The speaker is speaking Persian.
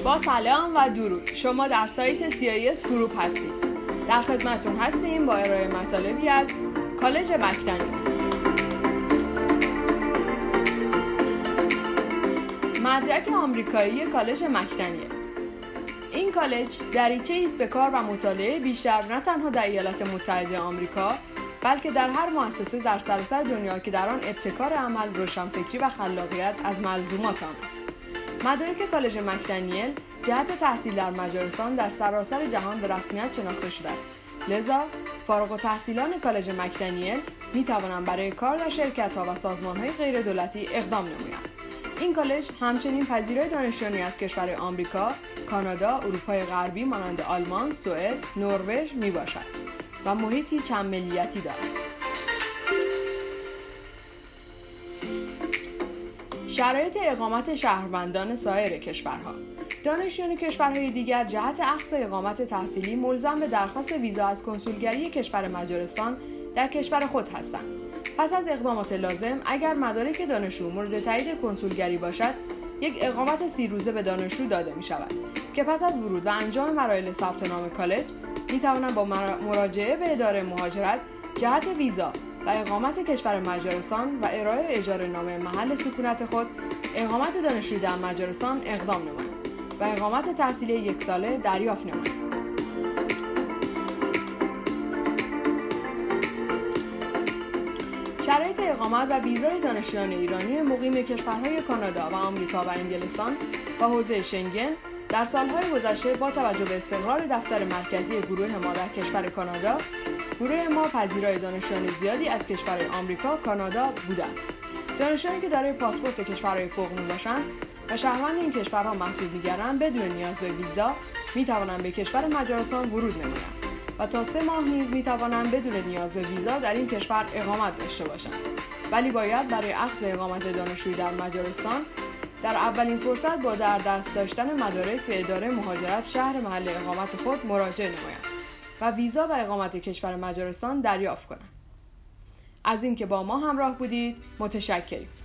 با سلام و درود. شما در سایت CIS گروپ هستید. در خدمتون هستیم با ارائه مطالبی از کالج مکتنیل. مدرک آمریکایی کالج مکتنیل. این کالج دریچه‌ای است به کار و مطالعه بیشتر نه تنها در ایالات متحده آمریکا، بلکه در هر مؤسسه در سراسر دنیا که در آن ابتکار عمل، روشنفکری و خلاقیت از ملزومات آن است. مدارک کالج مکتنیل جهت تحصیل در مجارستان در سراسر جهان به رسمیت شناخته شده است. لذا فارغ التحصیلان کالج مکتنیل می توانند برای کار در شرکت‌ها و سازمان‌های غیر دولتی اقدام نمایند. این کالج همچنین پذیرای دانشجویانی از کشورهای آمریکا، کانادا، اروپای غربی مانند آلمان، سوئد، نروژ می باشد و محیطی چند ملیتی دارد. شرایط اقامت شهروندان سایر کشورها. دانشجویان کشورهای دیگر جهت اخذ اقامت تحصیلی ملزم به درخواست ویزا از کنسولگری کشور مجارستان در کشور خود هستند. پس از اقدامات لازم، اگر مدارک دانشجو مورد تایید کنسولگری باشد، یک اقامت 30 روزه به دانشجو داده می شود که پس از ورود و انجام مراحل ثبت نام کالج می توانند با مراجعه به اداره مهاجرت جهت ویزا و اقامت کشور مجارستان و ارائه اجاره نامه محل سکونت خود اقامت دانشجویی در مجارستان اقدام نمایند و اقامت تحصیلی 1 ساله دریافت نمایند. شرایط اقامت و ویزای دانشجویان ایرانی مقیم کشورهای کانادا و آمریکا و انگلستان و حوزه شنگن در سالهای گذشته با توجه به استقرار دفتر مرکزی گروه ما در کشور کانادا، گروه ما پذیرای دانشجویان زیادی از کشورهای آمریکا، کانادا بوده است. دانشجویانی که دارای پاسپورت کشورهای فوق‌العاده باشند و شهروند این کشورها محسوب می‌گردند بدون نیاز به ویزا می‌توانند به کشور مجارستان ورود نمایند و تا 3 ماه نیز می‌توانند بدون نیاز به ویزا در این کشور اقامت داشته باشند. ولی باید برای اخذ اقامت دانشجویی در مجارستان در اولین فرصت با در دست داشتن مدارک به اداره مهاجرت شهر محل اقامت خود مراجعه نمایند و ویزا و اقامت کشور مجارستان دریافت کنند. از اینکه با ما همراه بودید متشکریم.